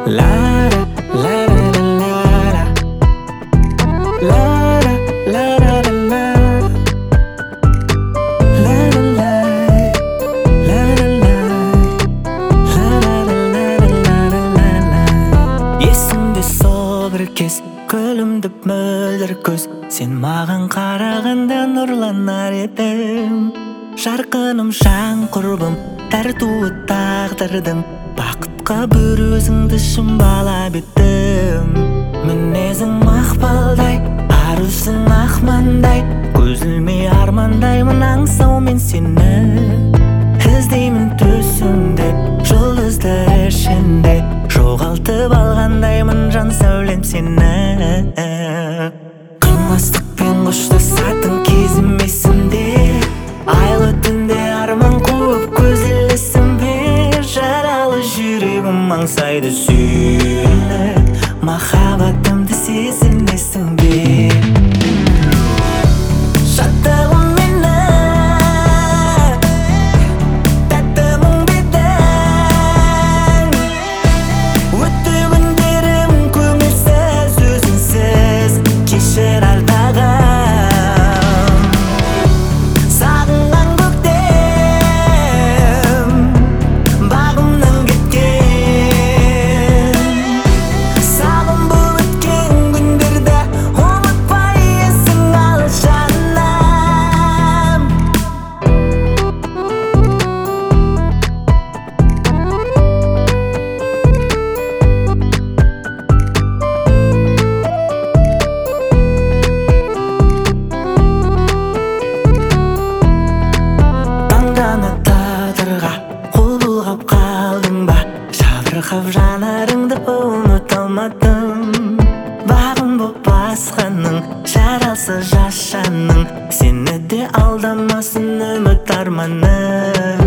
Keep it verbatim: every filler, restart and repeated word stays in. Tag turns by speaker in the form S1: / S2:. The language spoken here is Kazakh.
S1: Lara, lara, lara, lara, lara, lara, lara, lara, lara, lara. Есімде сол бір кез күлімдеп мөлдір көз, сен маған қарағанда нұрланар едің. Жарқыным, жан құрбым, тартуы тағдырдың, бақытқа бір өзіңді шымбалап еттім. Мінезің мақпалдай, арусың ақмандай, көзілмей армандаймын аңсаумен сені. Іздеймін төсіңде, жұлдыздар ішінде, жоғалтып алғандаймын жан сәулем сені. Қимастықпен қоштасатын кезім есімде, айлы түнде арман қуып көз ілесім бе. Жаралы жүрегім аңсайды сүйені, махаббатымды сезінесің бе. Шаттығым мені, тәттімің бедің, өтті күндерім көңілсіз өзіңсіз, кешір ардағым. Сағынған көктем, бағымнан кеткен, сағым бұл өткен күндерді ұмытпай есің ал жаным. Таңдана тағдырға қол бұлғап қалдың ба, жабырқап жанарыңды ұмыта алмадым. Бағым боп басқаның, жарасы жас жаның, сені де алдамасын үміт арманым.